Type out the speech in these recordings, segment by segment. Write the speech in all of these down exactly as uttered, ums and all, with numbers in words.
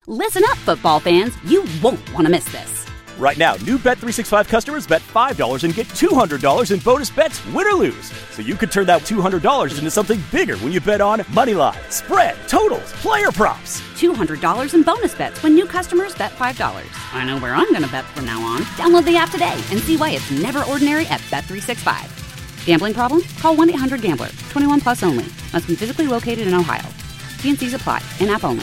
Listen up, football fans. You won't want to miss this. Right now, new Bet three sixty-five customers bet five dollars and get two hundred dollars in bonus bets, win or lose. So you could turn that two hundred dollars into something bigger when you bet on money line, spread, totals, player props. two hundred dollars in bonus bets when new customers bet five dollars. I know where I'm going to bet from now on. Download the app today and see why it's never ordinary at Bet three sixty-five. Gambling problem? Call one eight hundred gambler. twenty-one plus only. Must be physically located in Ohio. T and C's apply. In-app only.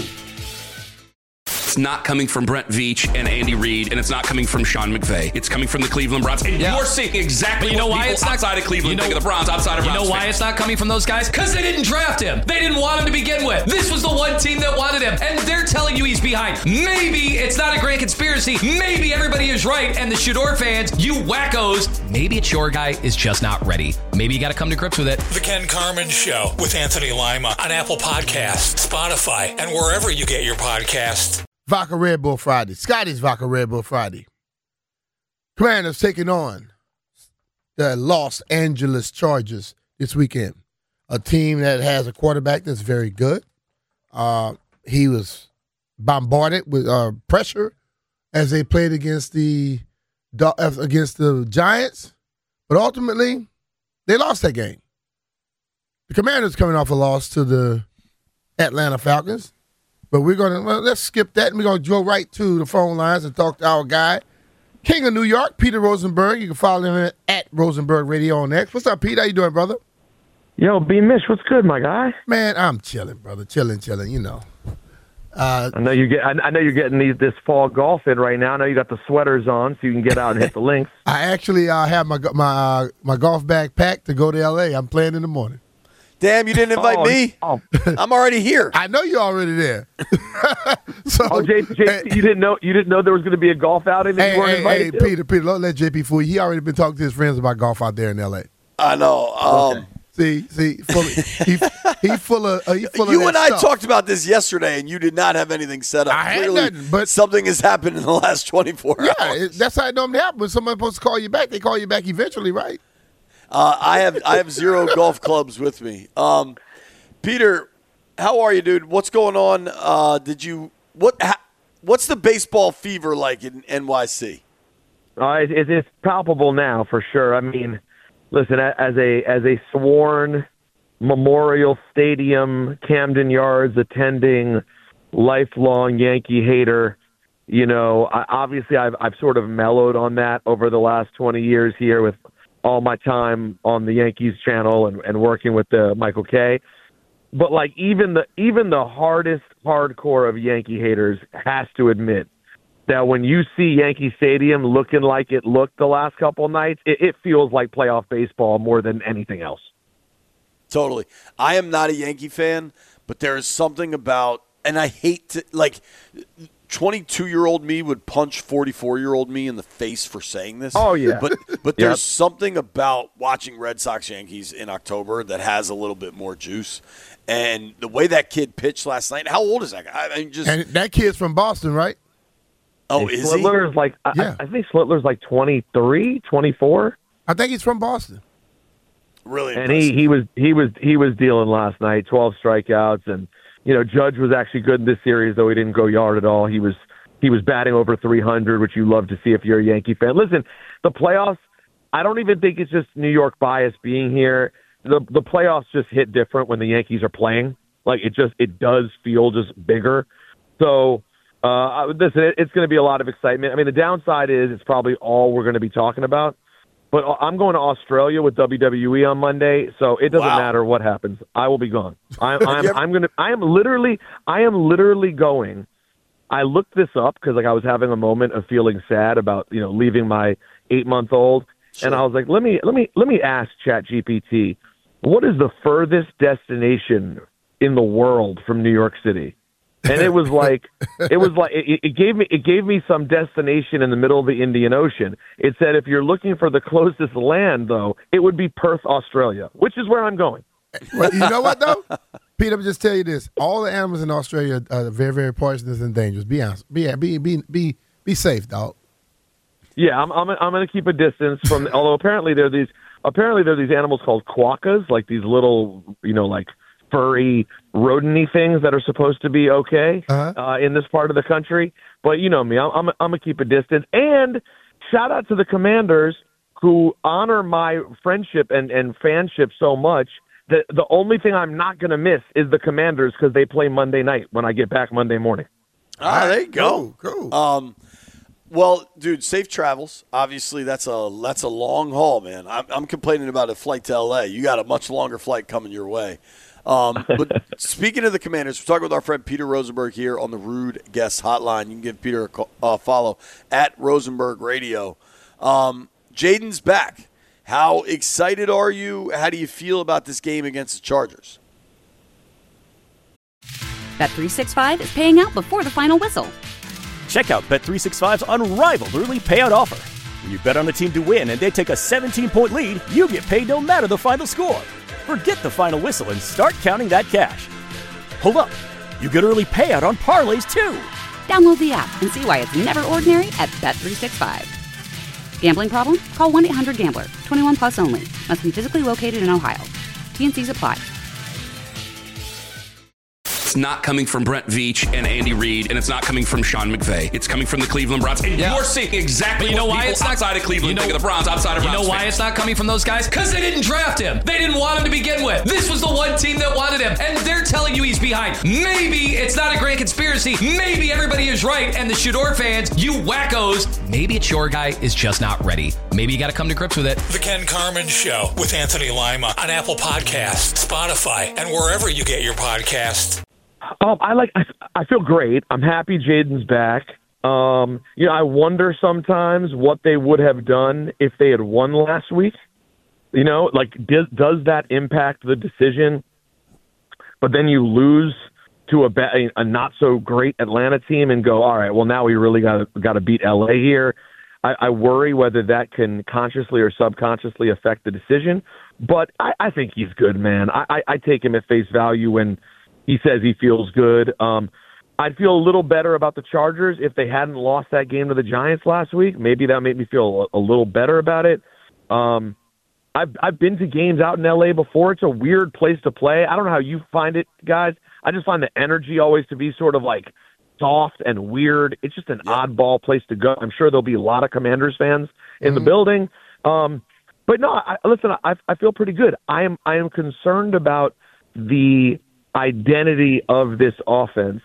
It's not coming from Brent Veach and Andy Reid, and it's not coming from Sean McVay. It's coming from the Cleveland Browns. And yeah. you're seeing exactly you know what why people it's not, outside of Cleveland you know, think of the Browns, outside of Browns. You know why fans. It's not coming from those guys? Because they didn't draft him. They didn't want him to begin with. This was the one team that wanted him, and they're telling you he's behind. Maybe it's not a grand conspiracy. Maybe everybody is right, and the Shador fans, you wackos, maybe it's your guy is just not ready. Maybe you got to come to grips with it. The Ken Carman Show with Anthony Lima on Apple Podcasts, Spotify, and wherever you get your podcasts. Vodka Red Bull Friday. Scotty's Vodka Red Bull Friday. Commanders taking on the Los Angeles Chargers this weekend. A team that has a quarterback that's very good. Uh, he was bombarded with uh, pressure as they played against the against the Giants, but ultimately they lost that game. The Commanders coming off a loss to the Atlanta Falcons. But we're going to, well, let's skip that, and we're going to go right to the phone lines and talk to our guy, King of New York, Peter Rosenberg. You can follow him at Rosenberg Radio on X. What's up, Pete? How you doing, brother? Yo, B. Mish, what's good, my guy? Man, I'm chilling, brother. Chilling, chilling, you know. Uh, I know you get. I know you're getting these, this fall golf in right now. I know you got the sweaters on, so you can get out and hit the links. I actually uh, have my my uh, my golf bag packed to go to L A. I'm playing in the morning. Damn, you didn't invite oh, me. Oh. I'm already here. I know you're already there. so, oh, J P, hey, you didn't know you didn't know there was going to be a golf outing that hey, you weren't hey, invited hey, to? Peter, Peter, don't let J P fool you. He already been talking to his friends about golf out there in L A. I know. Um, okay. See, see, full of, he he full of uh, he full of you that and I stuff. talked about this yesterday, and you did not have anything set up. I had Clearly, nothing, but something has happened in the last twenty-four yeah, hours. it, that's how it normally happens. When someone's supposed to call you back, they call you back eventually, right? Uh, I have I have zero golf clubs with me. Um, Peter, how are you, dude? What's going on? Uh, did you what? Ha, what's the baseball fever like in N Y C? Uh, it, it, it's palpable now for sure. I mean, listen, as a as a sworn Memorial Stadium, Camden Yards attending, lifelong Yankee hater, you know, I, obviously I've I've sort of mellowed on that over the last twenty years here with all my time on the Yankees channel and, and working with the Michael Kay. But like even the even the hardest hardcore of Yankee haters has to admit that when you see Yankee Stadium looking like it looked the last couple of nights, it, it feels like playoff baseball more than anything else. Totally. I am not a Yankee fan, but there is something about, and I hate to, like, twenty-two-year-old me would punch forty-four-year-old me in the face for saying this. Oh, yeah. But but there's Yep. something about watching Red Sox Yankees in October that has a little bit more juice. And the way that kid pitched last night, how old is that guy? I mean, just And that kid's from Boston, right? Oh, and is Slitler's he? like, Yeah. I, I think Slitler's like twenty-three, twenty-four. I think he's from Boston. Really And he, he was he was he was dealing last night, twelve strikeouts, and you know Judge was actually good in this series, though he didn't go yard at all. He was he was batting over three hundred, which you love to see if you're a Yankee fan. Listen, the playoffs, I don't even think it's just New York bias being here. The the playoffs just hit different when the Yankees are playing. Like it just it does feel just bigger. So uh, listen, it, it's going to be a lot of excitement. I mean, the downside is it's probably all we're going to be talking about. But I'm going to Australia with W W E on Monday, so it doesn't Wow. matter what happens. I will be gone. I, I'm you ever- I'm going to I am literally I am literally going. I looked this up because like I was having a moment of feeling sad about you know leaving my eight month old, Sure. and I was like, let me let me let me ask ChatGPT, what is the furthest destination in the world from New York City? And it was like, it was like, it, it gave me, it gave me some destination in the middle of the Indian Ocean. It said, if you're looking for the closest land, though, it would be Perth, Australia, which is where I'm going. Well, you know what though, Pete? I'm just tell you this: all the animals in Australia are very, very poisonous and dangerous. Be honest, be be be be, be safe, dog. Yeah, I'm, I'm, I'm going to keep a distance from. Although apparently there are these, apparently there are these animals called quokkas, like these little, you know, like furry, rodent-y things that are supposed to be okay Uh-huh. uh, in this part of the country. But you know me, I'm, I'm, I'm going to keep a distance. And shout out to the Commanders who honor my friendship and, and fanship so much that the only thing I'm not going to miss is the Commanders because they play Monday night when I get back Monday morning. Ah, there you go. Cool, cool. Um, well, dude, safe travels. Obviously, that's a that's a long haul, man. I'm, I'm complaining about a flight to L A. You got a much longer flight coming your way. Um, but speaking of the Commanders, we're talking with our friend Peter Rosenberg here on the Rude Guest Hotline. You can give Peter a call, uh, follow at Rosenberg Radio. Um, Jaden's back. How excited are you? How do you feel about this game against the Chargers? Bet three sixty-five is paying out before the final whistle. Check out Bet three sixty-five's unrivaled early payout offer. When you bet on a team to win and they take a seventeen-point lead, you get paid no matter the final score. Forget the final whistle and start counting that cash. Hold up. You get early payout on parlays, too. Download the app and see why it's never ordinary at Bet three sixty-five. Gambling problem? Call one eight hundred gambler. twenty-one plus only. Must be physically located in Ohio. T and C's apply. It's not coming from Brent Veach and Andy Reid, and it's not coming from Sean McVay. It's coming from the Cleveland Browns. And Yeah. you're seeing exactly But you know what why people it's not outside of Cleveland you know, think of the Browns, outside of You Browns know why fans. it's not coming from those guys? Because they didn't draft him. They didn't want him to begin with. This was the one team that wanted him, and they're telling you he's behind. Maybe it's not a grand conspiracy. Maybe everybody is right, and the Shador fans, you wackos, maybe it's your guy is just not ready. Maybe you got to come to grips with it. The Ken Carman Show with Anthony Lima on Apple Podcasts, Spotify, and wherever you get your podcasts. Um, I like. I, I feel great. I'm happy Jaden's back. Um, you know, I wonder sometimes what they would have done if they had won last week. You know, like does does that impact the decision? But then you lose to a ba- a not so great Atlanta team and go, all right, well now we really got got to beat L A here. I, I worry whether that can consciously or subconsciously affect the decision. But I, I think he's good, man. I, I, I take him at face value when he says he feels good. Um, I'd feel a little better about the Chargers if they hadn't lost that game to the Giants last week. Maybe that made me feel a, a little better about it. Um, I've I've been to games out in L A before. It's a weird place to play. I don't know how you find it, guys. I just find the energy always to be sort of like soft and weird. It's just an yeah. oddball place to go. I'm sure there'll be a lot of Commanders fans in mm-hmm. the building. Um, but no, I, listen, I, I feel pretty good. I am I am concerned about the identity of this offense,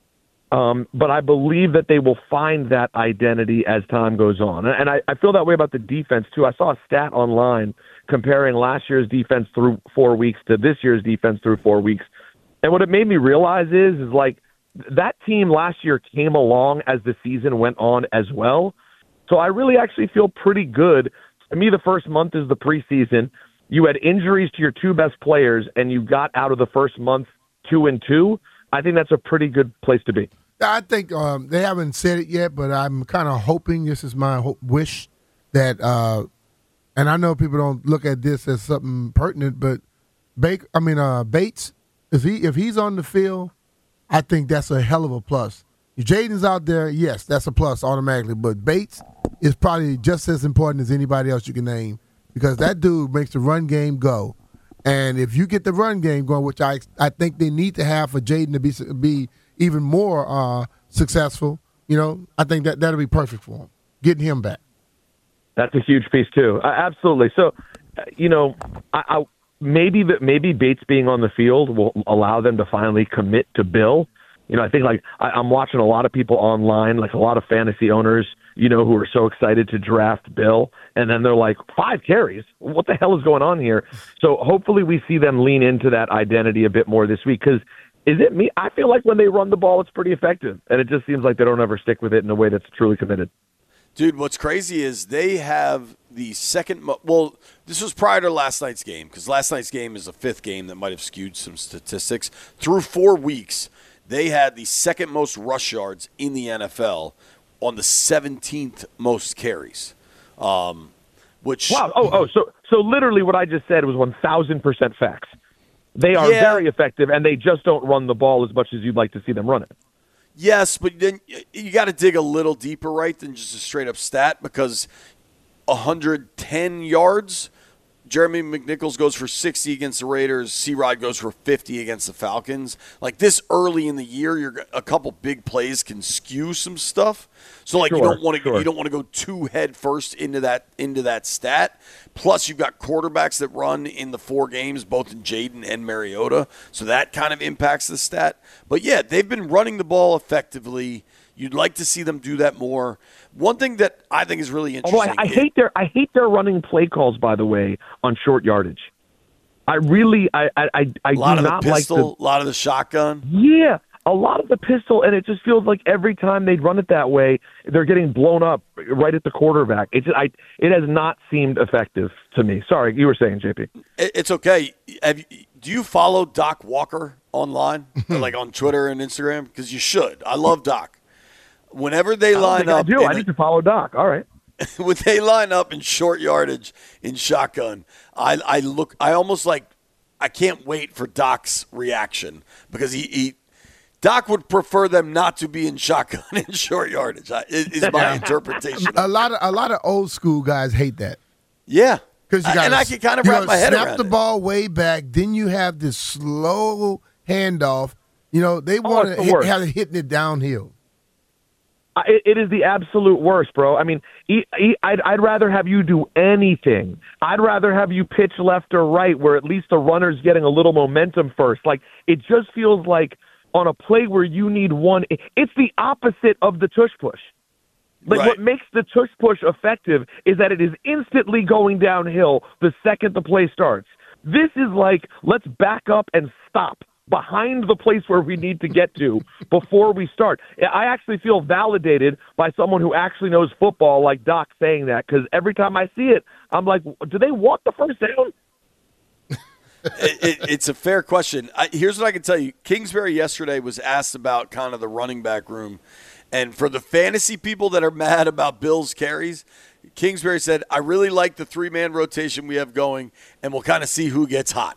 um, but I believe that they will find that identity as time goes on. And I, I feel that way about the defense, too. I saw a stat online comparing last year's defense through four weeks to this year's defense through four weeks. And what it made me realize is, is like that team last year came along as the season went on as well. So I really actually feel pretty good. To me, the first month is the preseason. You had injuries to your two best players, and you got out of the first month two and two. I think that's a pretty good place to be. I think um, they haven't said it yet, but I'm kind of hoping, this is my hope, wish, that, uh, and I know people don't look at this as something pertinent, but Baker, I mean uh, Bates, if he if he's on the field, I think that's a hell of a plus. If Jaden's out there, yes, that's a plus automatically, but Bates is probably just as important as anybody else you can name, because that dude makes the run game go. And if you get the run game going, which I I think they need to have for Jaden to be be even more uh, successful, you know, I think that that'll be perfect for him, getting him back. That's a huge piece too. Uh, absolutely. So, uh, you know, I, I maybe that maybe Bates being on the field will allow them to finally commit to Bill. You know, I think like I, I'm watching a lot of people online, like a lot of fantasy owners, you know, who are so excited to draft Bill, and then they're like, five carries? What the hell is going on here? So hopefully we see them lean into that identity a bit more this week, because is it me? I feel like when they run the ball, it's pretty effective, and it just seems like they don't ever stick with it in a way that's truly committed. Dude, what's crazy is they have the second mo- – well, this was prior to last night's game, because last night's game is a fifth game that might have skewed some statistics. Through four weeks, they had the second most rush yards in the N F L on the seventeenth most carries, um, which – Wow. Oh, oh, so so literally what I just said was one thousand percent facts. They are yeah. very effective, and they just don't run the ball as much as you'd like to see them run it. Yes, but then you got to dig a little deeper, right, than just a straight-up stat, because one hundred ten yards Jeremy McNichols goes for sixty against the Raiders. C-Rod goes for fifty against the Falcons. Like this early in the year, you're a couple big plays can skew some stuff. So like Sure, you don't want to sure. you don't want to go too head first into that into that stat. Plus, you've got quarterbacks that run in the four games, both in Jaden and Mariota. So that kind of impacts the stat. But yeah, they've been running the ball effectively. You'd like to see them do that more. One thing that I think is really interesting. Although I, I hate their I hate their running play calls, by the way, on short yardage. I really I I I, I a lot do of the not pistol, like the, a lot of the shotgun. Yeah, a lot of the pistol, and it just feels like every time they run it that way, they're getting blown up right at the quarterback. It just, I it has not seemed effective to me. Sorry, you were saying, J P. It, it's okay. Have you, do you follow Doc Walker online, like on Twitter and Instagram? Because you should. I love Doc. Whenever they I don't line think up, I do. in I a- need to follow Doc. All right. when they line up in short yardage in shotgun, I, I look. I almost like I can't wait for Doc's reaction because he, he Doc would prefer them not to be in shotgun in short yardage. I- Is my interpretation. A lot of a lot of old school guys hate that. Yeah, Because you I- got and I can kind of wrap my head snap around the it. ball way back, then you have this slow handoff. You know they Oh, want it's to the hit, worst. have it hitting it downhill. I- It, it is the absolute worst, bro. I mean, e- e- I'd, I'd rather have you do anything. I'd rather have you pitch left or right where at least the runner's getting a little momentum first. Like, it just feels like on a play where you need one, it- it's the opposite of the tush push. Like, Right. what makes the tush push effective is that it is instantly going downhill the second the play starts. This is like, let's back up and stop behind the place where we need to get to before we start. I actually feel validated by someone who actually knows football like Doc saying that, because every time I see it, I'm like, do they want the first down? it, it, it's a fair question. I, here's what I can tell you. Kingsbury yesterday was asked about kind of the running back room. And for the fantasy people that are mad about Bill's carries, Kingsbury said, I really like the three-man rotation we have going, and we'll kind of see who gets hot.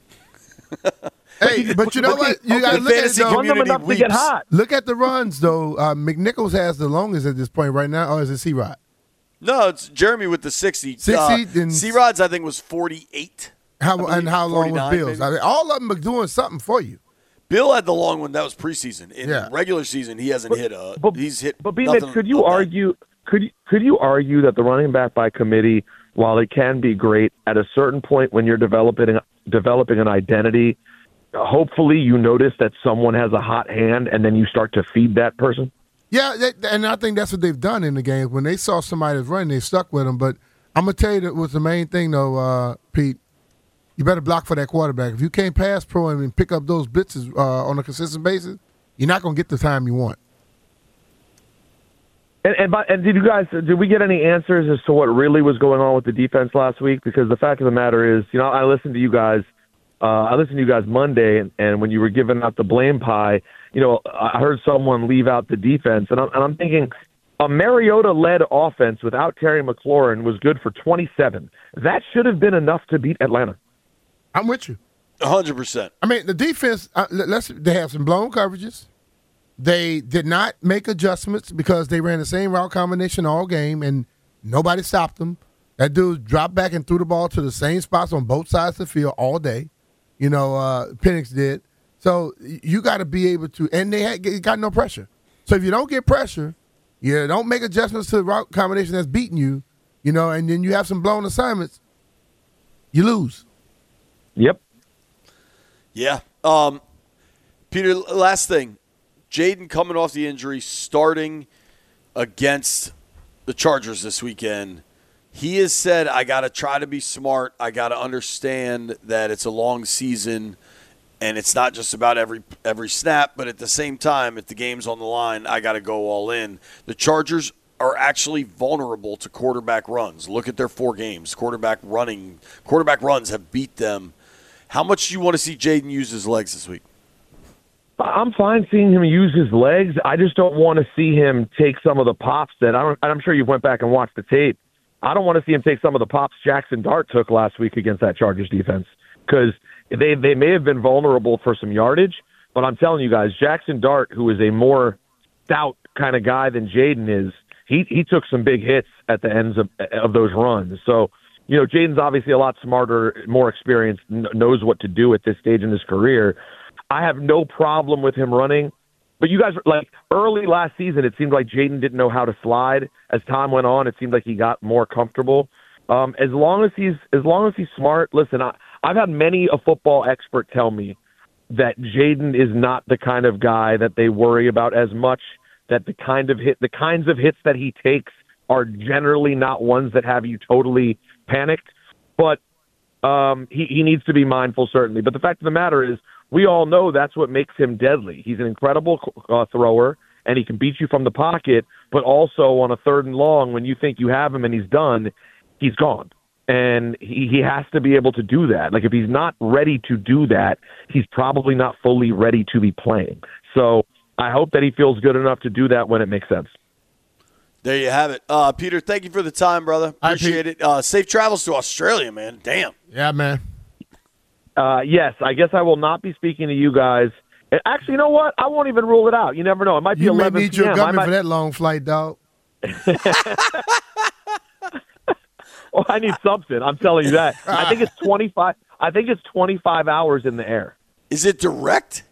Hey, but you know what? You got to The look at it, fantasy though. Run them community enough to get weeps. hot. Look at the runs, though. Uh, McNichols has the longest at this point right now, or is it C-Rod? No, it's Jeremy with the sixty. sixty, Uh, then- C-Rod's, I think, was forty-eight. How, believe and how long was forty-nine, Bill's? maybe. I mean, all of them are doing something for you. Bill had the long one. That was preseason. In Yeah. regular season, he hasn't hit a. But, he's hit. But B. nothing Mitch, could you above that. argue? Could you, could you argue that the running back by committee, while it can be great, at a certain point when you're developing developing an identity, hopefully you notice that someone has a hot hand, and then you start to feed that person? Yeah, that, and I think that's what they've done in the games. When they saw somebody that's running, they stuck with them. But I'm going to tell you that was the main thing, though, uh, Pete. You better block for that quarterback. If you can't pass pro him and pick up those blitzes uh, on a consistent basis, you're not going to get the time you want. And, and by, and did you guys did we get any answers as to what really was going on with the defense last week? Because the fact of the matter is, you know, I listened to you guys. Uh, I listened to you guys Monday, and, and when you were giving out the blame pie, you know, I heard someone leave out the defense, and I'm, and I'm thinking a Mariota-led offense without Terry McLaurin was good for twenty-seven. That should have been enough to beat Atlanta. I'm with you. one hundred percent. I mean, the defense, uh, let- let's they have some blown coverages. They did not make adjustments because they ran the same route combination all game, and nobody stopped them. That dude dropped back and threw the ball to the same spots on both sides of the field all day. You know, uh, Penix did. So you got to be able to, and they had, got no pressure. So if you don't get pressure, you don't make adjustments to the route combination that's beating you, you know, and then you have some blown assignments, you lose. Yep. Yeah. Um, Peter, last thing. Jaden coming off the injury, starting against the Chargers this weekend. He has said, I got to try to be smart. I got to understand that it's a long season and it's not just about every every snap, but at the same time, if the game's on the line, I got to go all in. The Chargers are actually vulnerable to quarterback runs. Look at their four games. Quarterback running, quarterback runs have beat them. How much do you want to see Jaden use his legs this week? I'm fine seeing him use his legs. I just don't want to see him take some of the pops that I don't, I'm sure you went back and watched the tape. I don't want to see him take some of the pops Jackson Dart took last week against that Chargers defense, because they they may have been vulnerable for some yardage, but I'm telling you guys, Jackson Dart, who is a more stout kind of guy than Jaden is, he he took some big hits at the ends of of those runs. So you know, Jaden's obviously a lot smarter, more experienced, n- knows what to do at this stage in his career. I have no problem with him running. But you guys, like, early last season, it seemed like Jaden didn't know how to slide. As time went on, it seemed like he got more comfortable. Um, as long as he's as long as he's smart, listen, I, I've had many a football expert tell me that Jaden is not the kind of guy that they worry about as much, that the kind of hit, the kinds of hits that he takes are generally not ones that have you totally panicked. But um, he, he needs to be mindful, certainly. But the fact of the matter is, we all know that's what makes him deadly. He's an incredible uh, thrower, and he can beat you from the pocket, but also on a third and long, when you think you have him and he's done, he's gone. And he, he has to be able to do that. Like, if he's not ready to do that, he's probably not fully ready to be playing. So I hope that he feels good enough to do that when it makes sense. There you have it. Uh, Peter, thank you for the time, brother. Appreciate it. Uh, safe travels to Australia, man. Damn. Yeah, man. Uh, yes, I guess I will not be speaking to you guys. Actually, you know what? I won't even rule it out. You never know. It might be you eleven may need p m your government might... for that long flight, dog. Well, I need something. I'm telling you that. I think it's twenty-five. I think it's twenty-five hours in the air. Is it direct?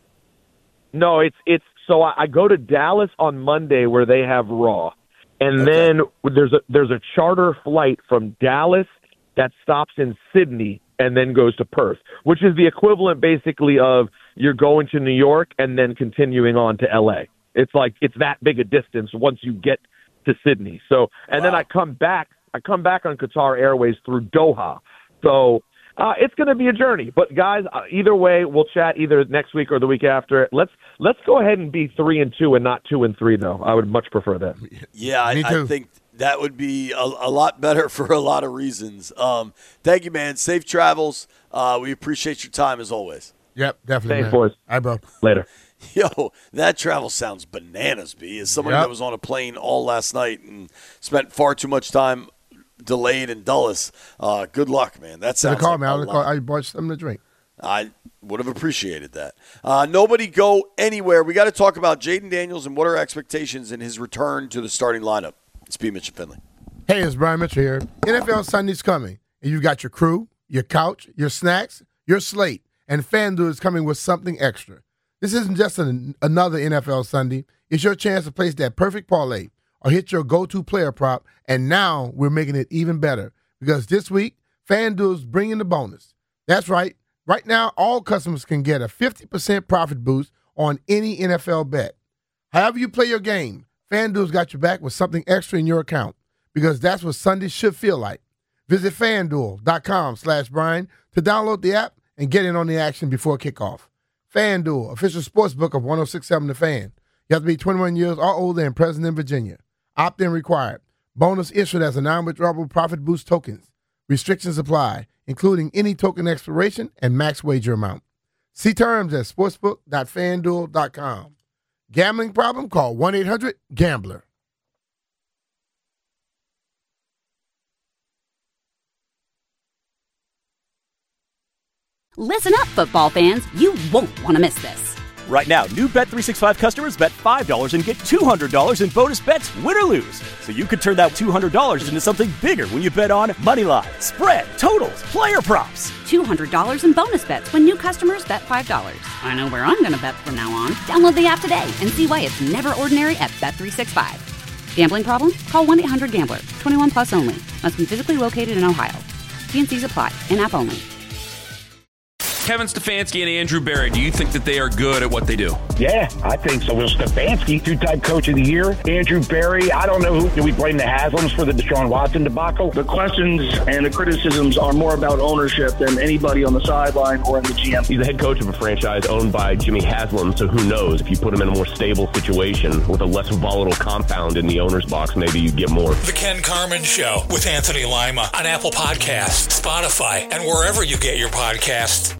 No, it's it's. So I, I go to Dallas on Monday where they have Raw, and okay. then there's a there's a charter flight from Dallas that stops in Sydney and then goes to Perth, which is the equivalent basically of you're going to New York and then continuing on to L A. It's like it's that big a distance once you get to Sydney. So, and wow. then I come back, I come back on Qatar Airways through Doha. So uh, it's going to be a journey. But guys, uh, either way, we'll chat either next week or the week after. Let's let's go ahead and be three and two and not two and three, though. I would much prefer that. Yeah, I, I think that would be a, a lot better for a lot of reasons. Um, thank you, man. Safe travels. Uh, we appreciate your time as always. Yep, definitely. Thanks, boys. All right, bro. Later. Yo, that travel sounds bananas, B. As somebody yep. that was on a plane all last night and spent far too much time delayed in Dulles, uh, good luck, man. That sounds call, like man. a I lot. I bought something to drink. I would have appreciated that. Uh, nobody go anywhere. We got to talk about Jaden Daniels and what are expectations in his return to the starting lineup. It's B. Mitch and Finley. Hey, it's Brian Mitchell here. N F L Sunday's coming, and you've got your crew, your couch, your snacks, your slate, and FanDuel is coming with something extra. This isn't just an, another N F L Sunday. It's your chance to place that perfect parlay or hit your go-to player prop, and now we're making it even better because this week, FanDuel's bringing the bonus. That's right. Right now, all customers can get a fifty percent profit boost on any N F L bet. However you play your game, FanDuel's got your back with something extra in your account because that's what Sunday should feel like. Visit FanDuel.com slash Brian to download the app and get in on the action before kickoff. FanDuel, official sportsbook of one oh six point seven The Fan. You have to be twenty-one years or older and present in Virginia. Opt-in required. Bonus issued as a non-withdrawable profit boost tokens. Restrictions apply, including any token expiration and max wager amount. See terms at sportsbook dot fan duel dot com. Gambling problem? Call one eight hundred gambler. Listen up, football fans. You won't want to miss this. Right now, new Bet three sixty-five customers bet five dollars and get two hundred dollars in bonus bets, win or lose. So you could turn that two hundred dollars into something bigger when you bet on money line, spread, totals, player props. two hundred dollars in bonus bets when new customers bet five dollars. I know where I'm going to bet from now on. Download the app today and see why it's never ordinary at Bet three sixty-five. Gambling problem? Call one eight hundred gambler. twenty-one plus only. Must be physically located in Ohio. T and C's apply. In-app only. Kevin Stefanski and Andrew Berry, do you think that they are good at what they do? Yeah, I think so. Well, Stefanski, two-time coach of the year. Andrew Berry, I don't know who. Do we blame the Haslams for the Deshaun Watson debacle? The questions and the criticisms are more about ownership than anybody on the sideline or in the G M. He's the head coach of a franchise owned by Jimmy Haslam, so who knows? If you put him in a more stable situation with a less volatile compound in the owner's box, maybe you get more. The Ken Carman Show with Anthony Lima on Apple Podcasts, Spotify, and wherever you get your podcasts.